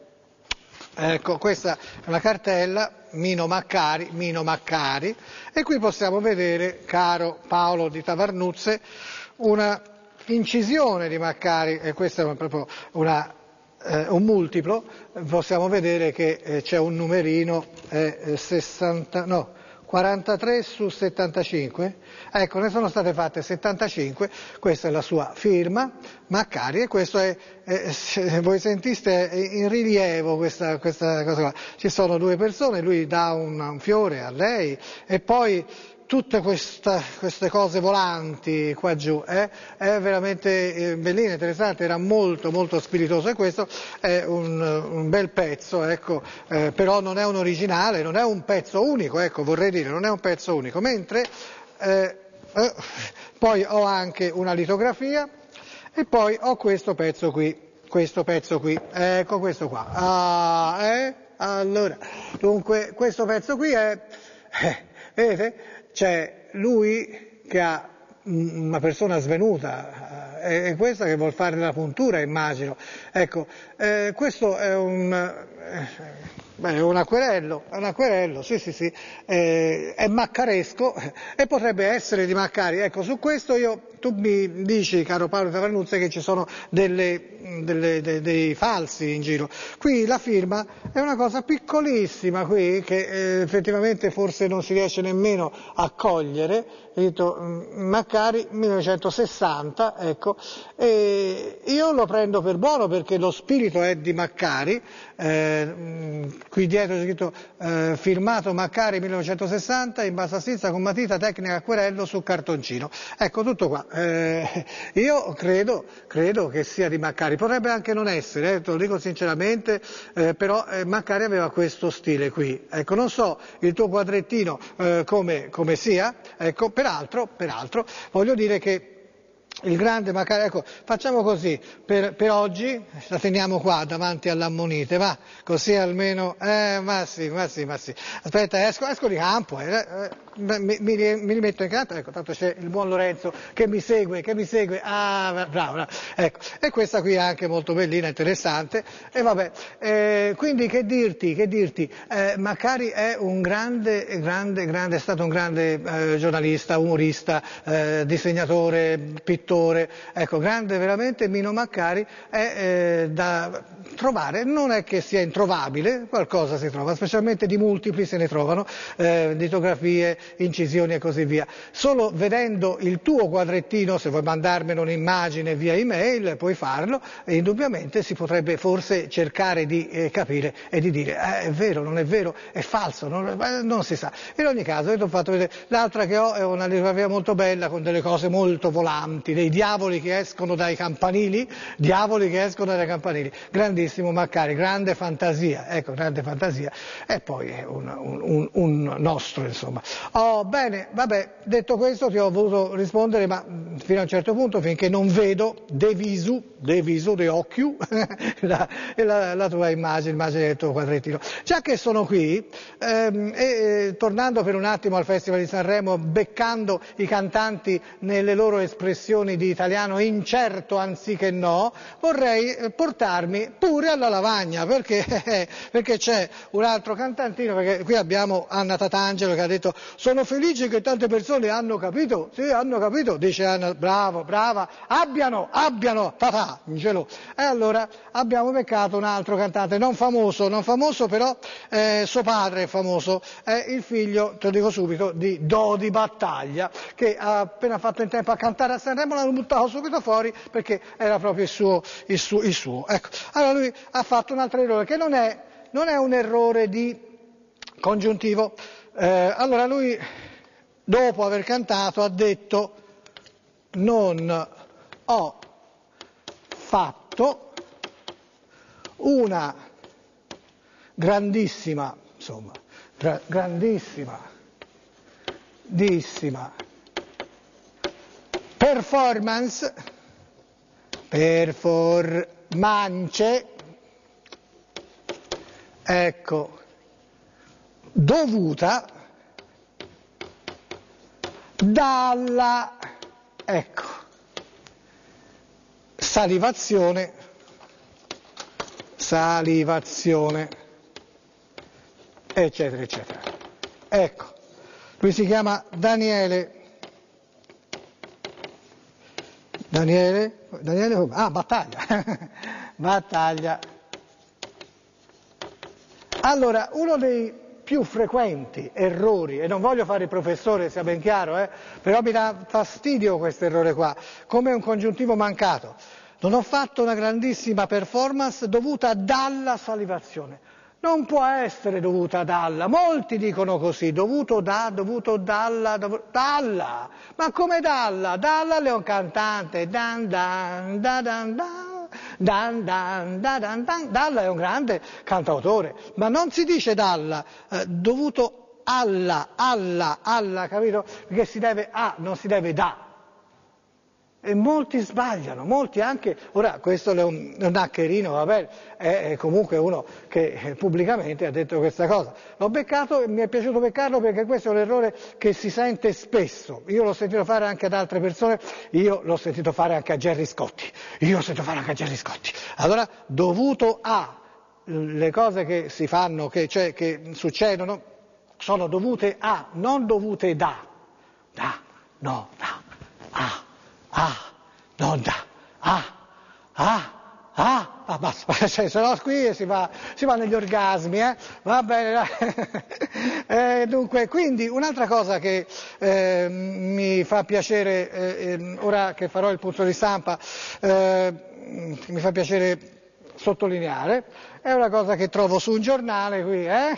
ecco, questa è una cartella, Mino Maccari, Mino Maccari, e qui possiamo vedere, caro Paolo di Tavarnuzze, una incisione di Maccari, e questo è proprio una, eh, un multiplo, possiamo vedere che eh, c'è un numerino, eh, sessanta, no, quarantatré su settantacinque, ecco ne sono state fatte settantacinque, questa è la sua firma, Maccari, e questo è, eh, se voi sentiste in rilievo questa, questa cosa qua, ci sono due persone, lui dà un, un fiore a lei e poi tutte questa, queste cose volanti qua giù, eh, è veramente eh, bellina, interessante, era molto molto spiritoso e questo è un, un bel pezzo, ecco, eh, però non è un originale, non è un pezzo unico, ecco, vorrei dire, non è un pezzo unico, mentre eh, eh, poi ho anche una litografia e poi ho questo pezzo qui, questo pezzo qui, ecco questo qua, ah, eh, allora, dunque questo pezzo qui è, eh, vedete? C'è lui che ha una persona svenuta, è, è questa che vuol fare la puntura, immagino. Ecco, eh, questo è un, eh, beh, un acquerello, è un acquerello, sì sì sì, eh, è maccaresco e potrebbe essere di Maccari. Ecco, su questo io, tu mi dici, caro Paolo Tavarnuzze, che ci sono delle, delle, dei, dei falsi in giro. Qui la firma è una cosa piccolissima qui, che eh, effettivamente forse non si riesce nemmeno a cogliere, detto Maccari millenovecentosessanta, ecco, e io lo prendo per buono perché lo spirito è di Maccari, eh, qui dietro c'è scritto eh, firmato Maccari millenovecentosessanta in basso a sinistra con matita tecnica acquerello su cartoncino, ecco tutto qua. Eh, io credo, credo che sia di Maccari, potrebbe anche non essere, eh, te lo dico sinceramente, eh, però eh, Maccari aveva questo stile qui, ecco, non so il tuo quadrettino eh, come, come sia, ecco, peraltro, peraltro voglio dire che il grande Maccari, ecco, facciamo così, per, per oggi la teniamo qua davanti all'ammonite, va, così almeno, eh, ma sì, ma sì, ma sì, aspetta, esco, esco di campo, eh, eh, mi, mi, mi rimetto in campo, ecco, tanto c'è il buon Lorenzo che mi segue, che mi segue, ah, bravo, bravo, ecco, e questa qui è anche molto bellina, interessante, e vabbè, eh, quindi che dirti, che dirti, eh, Maccari è un grande, grande, grande, è stato un grande eh, giornalista, umorista, eh, disegnatore, pittore, ecco, grande veramente. Mino Maccari è eh, da trovare, non è che sia introvabile, qualcosa si trova, specialmente di multipli se ne trovano, eh, litografie, incisioni e così via. Solo vedendo il tuo quadrettino, se vuoi mandarmene un'immagine via email, puoi farlo, e indubbiamente si potrebbe forse cercare di eh, capire e di dire eh, è vero, non è vero, è falso, non, eh, non si sa. In ogni caso, io ti ho fatto vedere, l'altra che ho è una litografia molto bella con delle cose molto volanti, dei diavoli che escono dai campanili, diavoli che escono dai campanili, grandissimo Maccari, grande fantasia, ecco, grande fantasia, e poi è un, un, un, un nostro, insomma. Oh, bene, vabbè, detto questo ti ho voluto rispondere, ma fino a un certo punto, finché non vedo de visu, de visu, de occhio, la, la, la tua immagine, l'immagine del tuo quadrettino. Già che sono qui, ehm, e eh, tornando per un attimo al Festival di Sanremo, beccando i cantanti nelle loro espressioni di italiano incerto anziché no, vorrei portarmi pure alla lavagna, perché, perché c'è un altro cantantino, perché qui abbiamo Anna Tatangelo che ha detto sono felice che tante persone hanno capito, sì, hanno capito, dice Anna, bravo, brava, abbiano, abbiano, papà, Angelo. E allora abbiamo beccato un altro cantante, non famoso, non famoso però eh, suo padre è famoso, è il figlio, te lo dico subito, di Dodi Battaglia, che ha appena fatto in tempo a cantare a Sanremo, l'hanno buttato subito fuori perché era proprio il suo, il suo, il suo. Ecco. Allora lui ha fatto un altro errore che non è, non è un errore di congiuntivo. Eh, allora lui, dopo aver cantato, ha detto non ho fatto una grandissima, insomma, gra- grandissima, dissima performance, performance, ecco, dovuta dalla, ecco, salivazione, salivazione, eccetera, eccetera. Ecco, lui si chiama Daniele, Daniele, Daniele, ah, Battaglia, Battaglia. Allora, uno dei più frequenti errori, e non voglio fare il professore, sia ben chiaro, eh, però mi dà fastidio questo errore qua, come un congiuntivo mancato. Non ho fatto una grandissima performance dovuta dalla salivazione. Non può essere dovuta dalla, molti dicono così, dovuto da, dovuto dalla, dovuto, dalla, ma come dalla? Dalla è un cantante, dan dan da dan dan, dan dan da dan dan, Dalla è un grande cantautore, ma non si dice dalla, eh, dovuto alla, alla, alla, capito? Perché si deve a, non si deve da. E molti sbagliano, molti anche, ora questo è un, un hackerino, vabbè, è, è comunque uno che eh, pubblicamente ha detto questa cosa. L'ho beccato e mi è piaciuto beccarlo perché questo è un errore che si sente spesso. Io l'ho sentito fare anche ad altre persone, io l'ho sentito fare anche a Gerry Scotti, io l'ho sentito fare anche a Gerry Scotti. Allora, dovuto a, le cose che si fanno, che, cioè, che succedono, sono dovute a, non dovute da. Da, no, da, a. Ah, non da, ah, ah, ah, ah, basta, cioè, se no qui si va, si va negli orgasmi, eh? Va bene, dai. eh, dunque, quindi un'altra cosa che eh, mi fa piacere, eh, ora che farò il punto di stampa, eh, mi fa piacere sottolineare, è una cosa che trovo su un giornale qui, eh?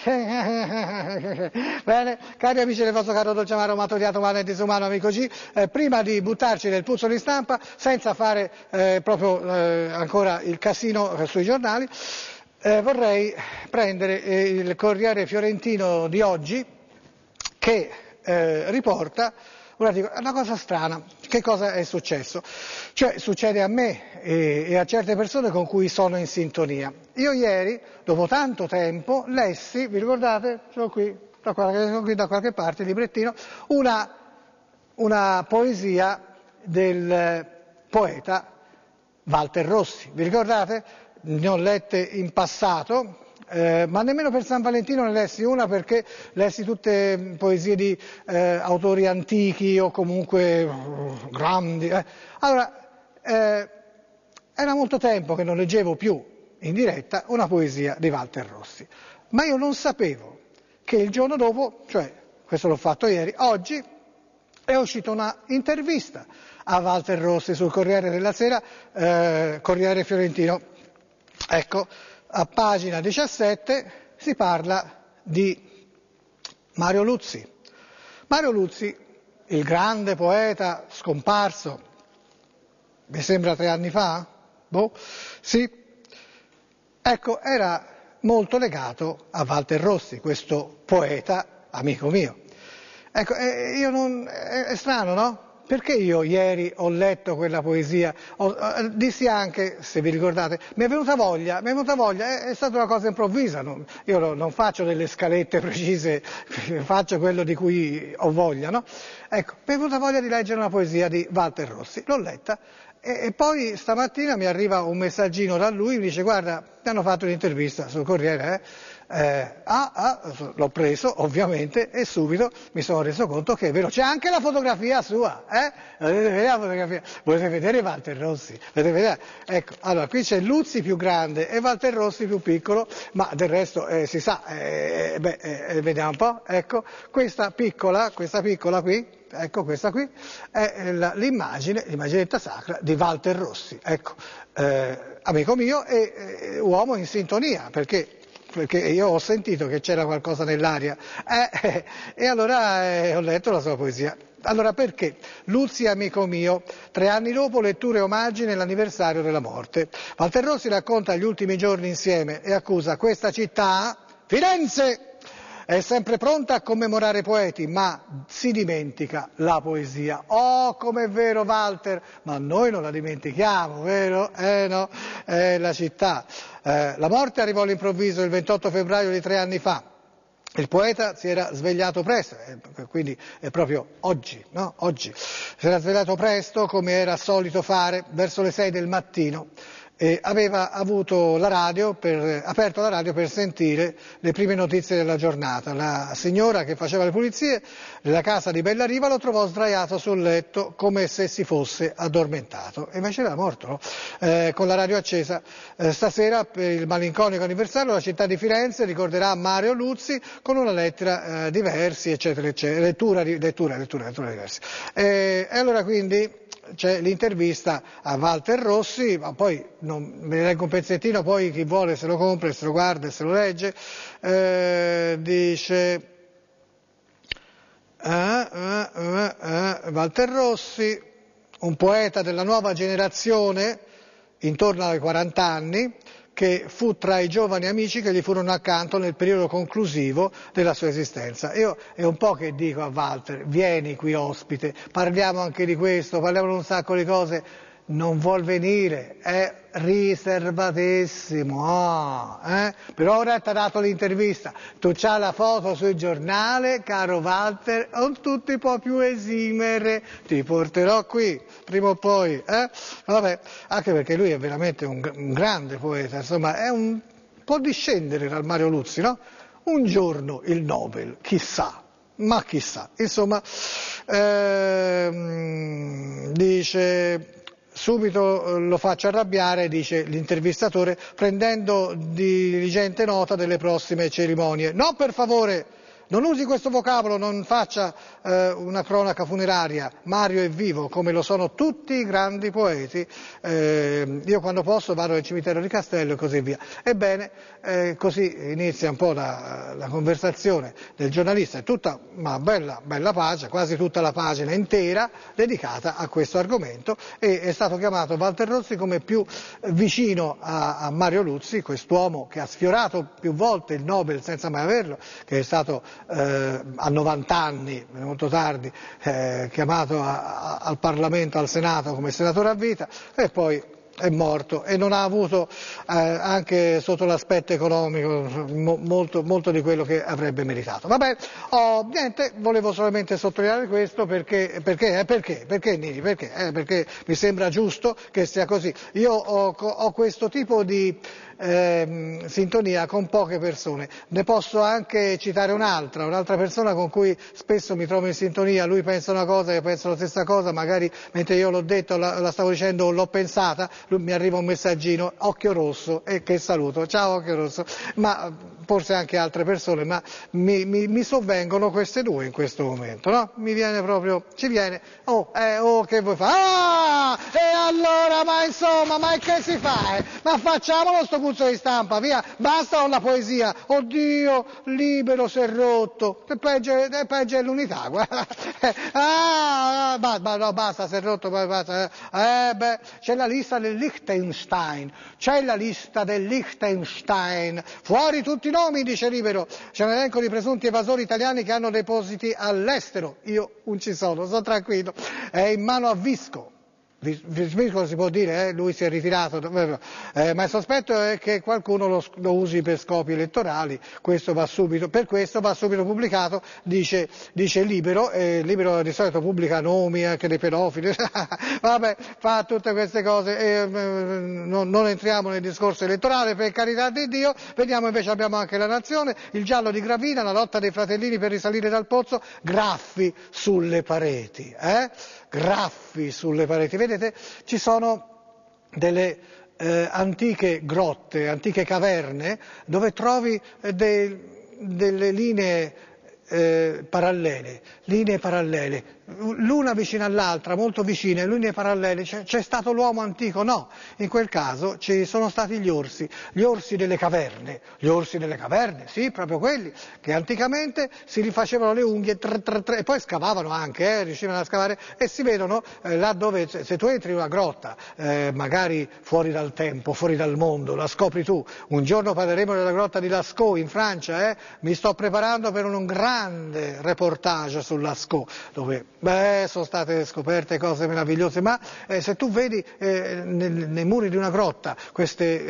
Bene, cari amici del vostro caro dolce amaro, maturiato, umano e disumano amico G, eh, prima di buttarci nel puzzo di stampa, senza fare eh, proprio eh, ancora il casino eh, sui giornali, eh, vorrei prendere eh, il Corriere Fiorentino di oggi, che eh, riporta una cosa strana. Che cosa è successo? Cioè, succede a me e, e a certe persone con cui sono in sintonia. Io ieri, dopo tanto tempo, lessi, vi ricordate? Sono qui, da qualche, sono qui da qualche parte, il librettino, una, una poesia del poeta Walter Rossi. Vi ricordate? Ne ho lette in passato. Eh, ma nemmeno per San Valentino ne lessi una, perché lessi tutte poesie di eh, autori antichi o comunque uh, grandi. Eh. Allora, eh, era molto tempo che non leggevo più in diretta una poesia di Walter Rossi, ma io non sapevo che il giorno dopo, cioè questo l'ho fatto ieri, oggi è uscita una intervista a Walter Rossi sul Corriere della Sera, eh, Corriere Fiorentino. Ecco, a pagina diciassette si parla di Mario Luzi. Mario Luzi, il grande poeta scomparso, mi sembra tre anni fa? Boh, sì. Ecco, era molto legato a Walter Rossi, questo poeta amico mio. Ecco, eh, io non, è, è strano, no? Perché io ieri ho letto quella poesia, ho, eh, dissi anche, se vi ricordate, mi è venuta voglia, mi è venuta voglia, è, è stata una cosa improvvisa, non, io no, non faccio delle scalette precise, faccio quello di cui ho voglia, no? Ecco, mi è venuta voglia di leggere una poesia di Walter Rossi, l'ho letta e, e poi stamattina mi arriva un messaggino da lui, mi dice guarda, mi hanno fatto un'intervista sul Corriere, eh? Eh, ah, ah, l'ho preso ovviamente e subito mi sono reso conto che è vero, c'è anche la fotografia sua, eh? Volete vedere la fotografia? Volete vedere Walter Rossi? Volete vedere? Ecco, allora qui c'è Luzi più grande e Walter Rossi più piccolo, ma del resto eh, si sa, eh, beh, eh, vediamo un po', ecco, questa piccola, questa piccola qui, ecco questa qui, è la, l'immagine, l'immaginetta sacra di Walter Rossi, ecco, eh, amico mio e eh, uomo in sintonia, perché perché io ho sentito che c'era qualcosa nell'aria eh, eh, e allora eh, ho letto la sua poesia. Allora perché? Luzi amico mio, tre anni dopo letture e omaggi nell'anniversario della morte. Walter Rossi racconta gli ultimi giorni insieme e accusa questa città, Firenze, è sempre pronta a commemorare poeti, ma si dimentica la poesia. Oh, com'è vero Walter, ma noi non la dimentichiamo, vero? Eh no, è la città. Eh, la morte arrivò all'improvviso il ventotto febbraio di tre anni fa. Il poeta si era svegliato presto, eh, quindi è proprio oggi, no? Oggi. Si era svegliato presto, come era solito fare, verso le sei del mattino. E aveva avuto la radio per, aperto la radio per sentire le prime notizie della giornata. La signora che faceva le pulizie della casa di Bellariva lo trovò sdraiato sul letto come se si fosse addormentato e invece era morto, no? eh, con la radio accesa. Eh, stasera per il malinconico anniversario la città di Firenze ricorderà Mario Luzi con una lettera eh, di versi eccetera eccetera, lettura, lettura, lettura, lettura di versi. Eh, e allora quindi c'è l'intervista a Walter Rossi, ma poi non, me ne leggo un pezzettino, poi chi vuole se lo compra, se lo guarda e se lo legge, eh, dice eh, eh, eh, eh, Walter Rossi, un poeta della nuova generazione, intorno ai quaranta anni, che fu tra i giovani amici che gli furono accanto nel periodo conclusivo della sua esistenza. Io è un po' che dico a Walter, vieni qui ospite, parliamo anche di questo, parliamo di un sacco di cose, non vuol venire, è riservatissimo, oh, eh? però ora ti ha dato l'intervista, tu c'hai la foto sul giornale, caro Walter, non tu ti puoi più esimere, ti porterò qui, prima o poi, eh? Vabbè, anche perché lui è veramente un, un grande poeta, insomma, è un, può discendere dal Mario Luzi, no? Un giorno il Nobel, chissà, ma chissà, insomma, ehm, dice... Subito lo faccio arrabbiare, dice l'intervistatore, prendendo diligente nota delle prossime cerimonie. No, per favore, non usi questo vocabolo, non faccia eh, una cronaca funeraria. Mario è vivo, come lo sono tutti i grandi poeti. Eh, io quando posso vado al cimitero di Castello e così via. Ebbene, eh, così inizia un po' la, la conversazione del giornalista, è tutta una bella, bella pagina, quasi tutta la pagina intera dedicata a questo argomento e è stato chiamato Walter Rossi come più vicino a, a Mario Luzi, quest'uomo che ha sfiorato più volte il Nobel senza mai averlo, che è stato eh, a novanta anni, molto tardi, eh, chiamato a, a, al Parlamento, al Senato come senatore a vita e poi è morto e non ha avuto eh, anche sotto l'aspetto economico mo, molto, molto di quello che avrebbe meritato. Vabbè, oh, niente, volevo solamente sottolineare questo perché, perché, eh, perché, perché Nini, perché, eh, perché mi sembra giusto che sia così. Io ho, ho questo tipo di eh, sintonia con poche persone, ne posso anche citare un'altra, un'altra persona con cui spesso mi trovo in sintonia, lui pensa una cosa, io penso la stessa cosa, magari mentre io l'ho detto, la, la stavo dicendo, l'ho pensata, mi arriva un messaggino, Occhio Rosso, e che saluto, ciao Occhio Rosso, ma forse anche altre persone, ma mi, mi, mi sovvengono queste due in questo momento, no? Mi viene proprio, ci viene, oh, eh, oh, che vuoi fare? Ah, e allora, ma insomma, ma che si fa? Eh? Ma facciamolo sto puzzo di stampa, via, basta con la poesia, oddio, Libero si è rotto, è peggio, è peggio è l'unità, guarda. Ah, ba, ba, no, basta, si è rotto, basta. Eh, beh, c'è la lista del Liechtenstein, c'è la lista del Liechtenstein, fuori tutti i nomi, dice Libero, c'è un elenco di presunti evasori italiani che hanno depositi all'estero, io non ci sono, sono tranquillo, è in mano a Visco. Visco si può dire, eh? Lui si è ritirato, eh, ma il sospetto è che qualcuno lo, lo usi per scopi elettorali, questo va subito, per questo va subito pubblicato, dice, dice Libero, eh, Libero di solito pubblica nomi anche dei pedofili, vabbè, fa tutte queste cose, eh, non, non entriamo nel discorso elettorale, per carità di Dio, vediamo invece abbiamo anche La Nazione, il giallo di Gravina, la lotta dei fratellini per risalire dal pozzo, graffi sulle pareti, eh? graffi sulle pareti, vedete, ci sono delle eh, antiche grotte, antiche caverne, dove trovi eh, de, delle linee eh, parallele, linee parallele, l'una vicina all'altra, molto vicine, linee parallele, c'è, c'è stato l'uomo antico? No, in quel caso ci sono stati gli orsi, gli orsi delle caverne, gli orsi delle caverne, sì, proprio quelli, che anticamente si rifacevano le unghie, tre, tre, tre, e poi scavavano anche, eh, riuscivano a scavare, e si vedono eh, là dove, se tu entri in una grotta, eh, magari fuori dal tempo, fuori dal mondo, la scopri tu, un giorno parleremo della grotta di Lascaux in Francia, eh, mi sto preparando per un grande reportage su Lascaux, dove beh, sono state scoperte cose meravigliose, ma eh, se tu vedi eh, nel, nei muri di una grotta queste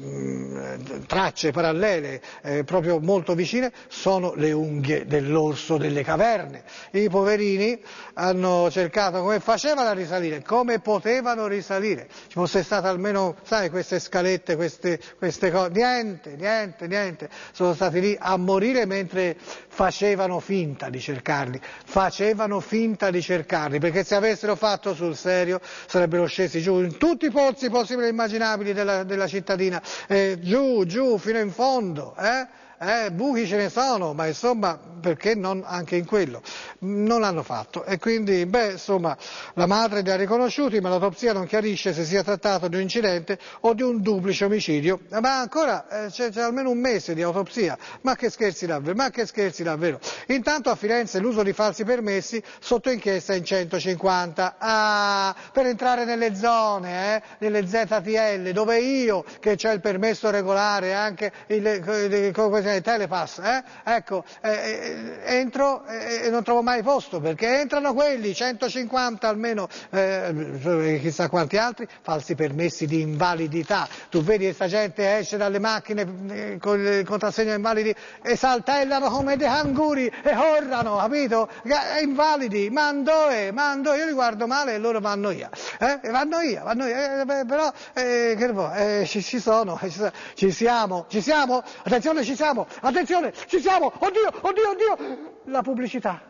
eh, tracce parallele eh, proprio molto vicine, sono le unghie dell'orso delle caverne. I poverini hanno cercato come facevano a risalire, come potevano risalire. Ci fosse stata almeno, sai, queste scalette, queste, queste cose, niente, niente, niente. Sono stati lì a morire mentre facevano finta di cercarli, facevano finta di cercarli, perché se avessero fatto sul serio sarebbero scesi giù in tutti i pozzi possibili e immaginabili della, della cittadina, eh, giù, giù, fino in fondo, eh? Eh, buchi ce ne sono, ma insomma, perché non anche in quello? Non l'hanno fatto e quindi, beh, insomma, la madre li ha riconosciuti, ma l'autopsia non chiarisce se sia trattato di un incidente o di un duplice omicidio. Ma ancora eh, c'è, c'è almeno un mese di autopsia, ma che scherzi davvero, ma che scherzi davvero. Intanto a Firenze l'uso di falsi permessi sotto inchiesta in centocinquanta, ah, per entrare nelle zone, eh, nelle Z T L, dove io, che c'è il permesso regolare, anche il, il, il Telepass, eh? ecco, eh, entro e eh, non trovo mai posto, perché entrano quelli, centocinquanta almeno, eh, chissà quanti altri, falsi permessi di invalidità. Tu vedi questa gente esce dalle macchine eh, con il contrassegno invalidi e saltellano come dei canguri e corrono, capito? Invalidi, mando e mando, io li guardo male e loro vanno via, eh? e vanno via, vanno via, eh, beh, però eh, che vuoi, eh, ci, ci sono, ci siamo, ci siamo, attenzione, ci siamo. Attenzione, ci siamo, oddio, oddio, oddio, la pubblicità.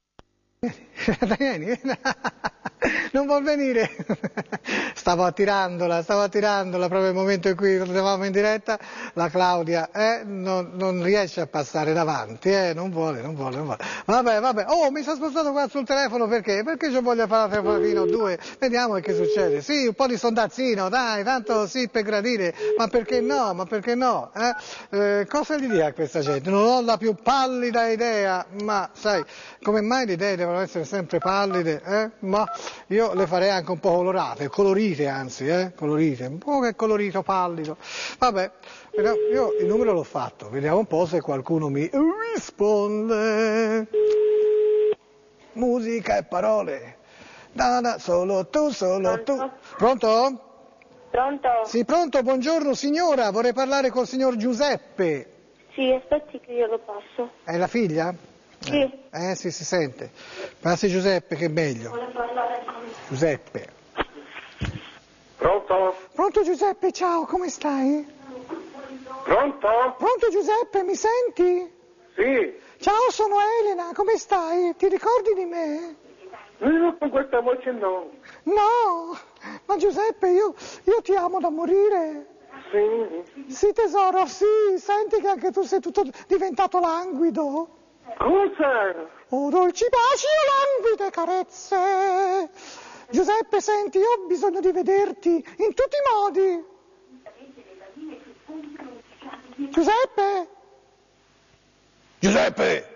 Vieni, non vuol venire. Stavo attirandola, stavo attirandola proprio nel momento in cui eravamo in diretta, la Claudia eh, non, non riesce a passare davanti, eh, non vuole, non vuole, non vuole. Vabbè, vabbè, oh, mi sono spostato qua sul telefono perché? Perché ci voglio fare la telefonina o due, vediamo che succede. Sì, un po' di sondazzino, dai, tanto sì per gradire, ma perché no, ma perché no? Eh? Eh, cosa gli dire a questa gente? Non ho la più pallida idea, ma sai, come mai le idee devono essere sempre pallide? Eh? Ma io le farei anche un po' colorate, colorite anzi, eh? colorite, un po' che colorito pallido. Vabbè, io il numero l'ho fatto, vediamo un po' se qualcuno mi risponde. Musica e parole. Da, da, solo tu, solo tu. Pronto? Pronto? Sì, pronto, buongiorno signora, vorrei parlare col signor Giuseppe. Sì, aspetti che io lo passo. È la figlia? Sì. Eh, eh sì, si sente. Passi Giuseppe che è meglio. Vuole parlare con me. Giuseppe. Pronto? Pronto Giuseppe, ciao, come stai? Pronto? Pronto Giuseppe, mi senti? Sì. Ciao, sono Elena, come stai? Ti ricordi di me? No, con questa voce no. No, ma Giuseppe, io, io ti amo da morire. Sì. Sì tesoro, sì, senti che anche tu sei tutto diventato languido. Cosa? Oh dolci baci o languide carezze. Giuseppe, senti, io ho bisogno di vederti in tutti i modi. Giuseppe? Giuseppe!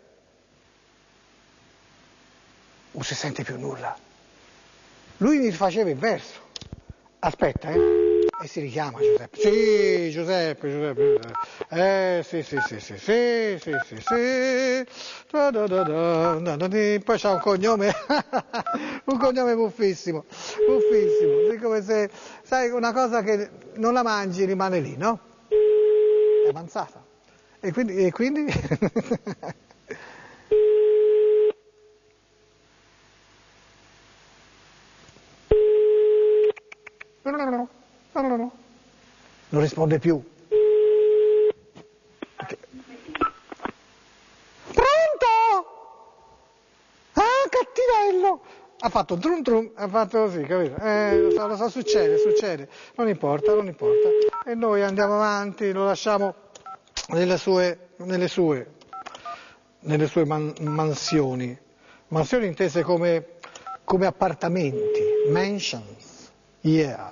Non si sente più nulla. Lui mi faceva il verso. Aspetta, eh. E si richiama Giuseppe. Sì, Giuseppe, Giuseppe. Eh, sì, sì, sì, sì, sì, sì, sì, sì. Da, da, da, da, da, da, di. Poi c'ha un cognome, un cognome buffissimo, buffissimo. Siccome se, sai, una cosa che non la mangi rimane lì, no? È avanzata. E quindi... E quindi... Non risponde più. Pronto? Ah, cattivello! Ha fatto un trum trum, ha fatto così, capito? Eh, lo so, lo so, succede, succede. Non importa, non importa. E noi andiamo avanti, lo lasciamo nelle sue, nelle sue, nelle sue man- mansioni. Mansioni intese come, come appartamenti, mansions. Yeah.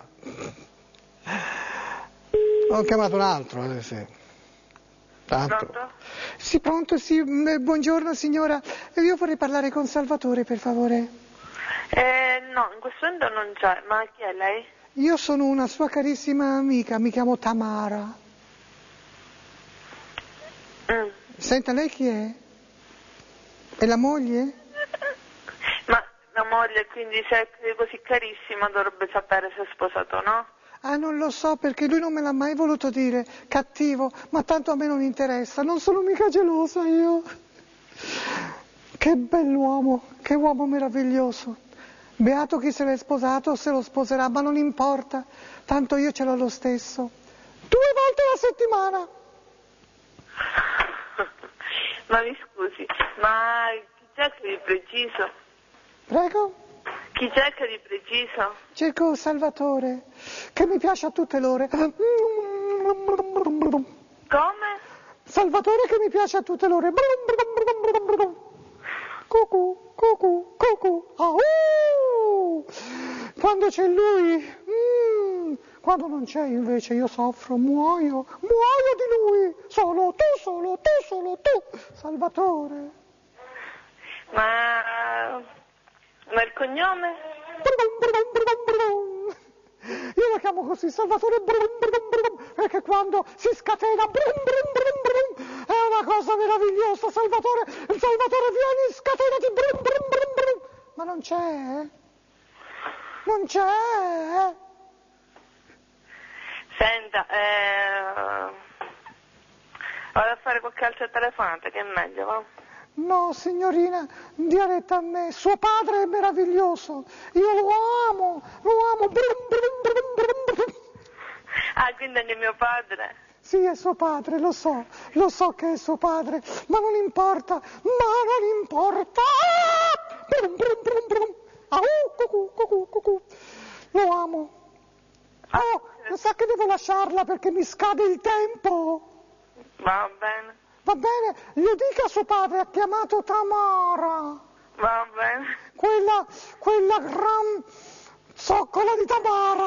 Ho chiamato un altro, eh, sì. Tanto. Pronto? Sì, pronto, sì, mm, buongiorno signora. Eh, Io vorrei parlare con Salvatore, per favore. Eh, no, in questo momento non c'è, ma chi è lei? Io sono una sua carissima amica, mi chiamo Tamara. Mm. Senta, lei chi è? È la moglie? Ma la moglie, quindi se è così carissima, dovrebbe sapere se è sposato o no? Ah, non lo so perché lui non me l'ha mai voluto dire, cattivo, ma tanto a me non interessa, non sono mica gelosa io. Che bell'uomo, che uomo meraviglioso. Beato chi se l'è sposato o se lo sposerà, ma non importa, tanto io ce l'ho lo stesso. Due volte alla settimana. Ma mi scusi, ma chi cerca di preciso? Prego? Chi cerca di preciso? Cerco Salvatore, che mi piace a tutte l'ore. Come? Salvatore che mi piace a tutte l'ore. Cucù, cucù, cucù. Au! Quando c'è lui, mm, quando non c'è invece io soffro, muoio, muoio di lui. Solo tu, solo tu, solo tu. Salvatore. Ma... ma il cognome? Io lo chiamo così, Salvatore brum, brum, brum, perché quando si scatena brum, brum, brum, brum, è una cosa meravigliosa, Salvatore, Salvatore vieni, scatenati brum, brum, brum, brum. Ma non c'è? Non c'è? Senta, eh... vado a fare qualche altra telefonata, che è meglio, va? No, signorina, dia retta a me, suo padre è meraviglioso, io lo amo, lo amo, brum, brum, brum, brum, brum. Ah, quindi è mio padre? Sì, è suo padre, lo so, lo so che è suo padre, ma non importa, ma non importa. Brum, brum, brum, brum. Au, cucù, cucù, cucù. Lo amo. Oh, lo sa che devo lasciarla perché mi scade il tempo. Va bene. Va bene, gli dica a suo padre, ha chiamato Tamara. Va bene. Quella, quella gran zoccola di Tamara.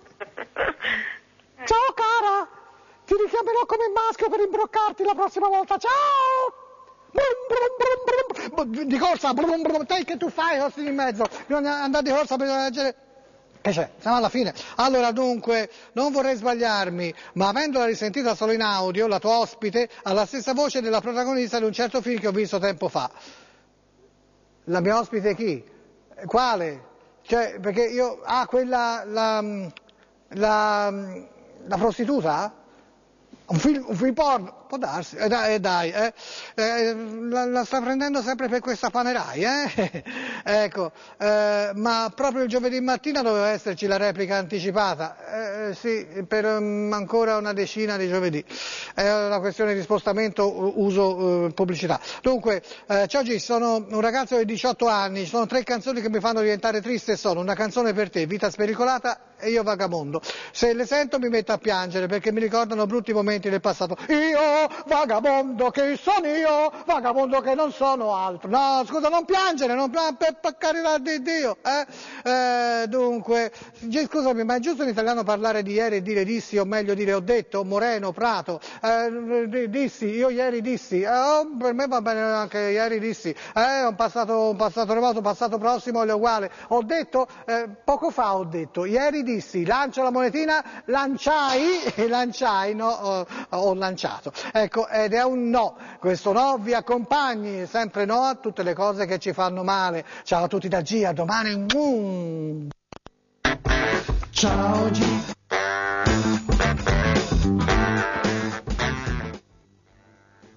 Ciao cara, ti richiamerò come maschio per imbroccarti la prossima volta. Ciao! Brum, brum, brum, brum. Di corsa, brum, brum. Te che tu fai, corsi in mezzo? Bisogna andare di corsa per leggere. Che c'è? Siamo alla fine. Allora dunque, non vorrei sbagliarmi, ma avendola risentita solo in audio, la tua ospite ha la stessa voce della protagonista di un certo film che ho visto tempo fa. La mia ospite chi? Quale? Cioè, perché io... Ah, quella... La, la, la prostituta? Un film, un film porno? Può darsi, eh, dai, eh, dai eh, eh, la, la sta prendendo sempre per questa Panerai, eh? Ecco, eh, ma proprio il giovedì mattina doveva esserci la replica anticipata, eh, sì, per um, ancora una decina di giovedì, è una questione di spostamento, uso uh, pubblicità. Dunque, eh, ciao G, sono un ragazzo di diciotto anni, ci sono tre canzoni che mi fanno diventare triste e sono una canzone per te, Vita spericolata e Io vagabondo. Se le sento mi metto a piangere perché mi ricordano brutti momenti del passato. Io vagabondo che sono io, vagabondo che non sono altro. No, scusa, non piangere, non per, per carità di Dio. Eh? Eh, dunque, scusami, ma è giusto in italiano parlare di ieri e dire dissi, o meglio dire ho detto, Moreno, Prato, eh, dissi, io ieri dissi, eh, oh, per me va bene anche ieri dissi, eh, un passato, un passato remoto, un passato prossimo è uguale. Ho detto, eh, poco fa ho detto, ieri dissi, lancio la monetina, lanciai, lanciai, no, ho, ho lanciato. Ecco, ed è un no, questo no vi accompagni, sempre no a tutte le cose che ci fanno male. Ciao a tutti da G, a domani. Mm. Ciao G.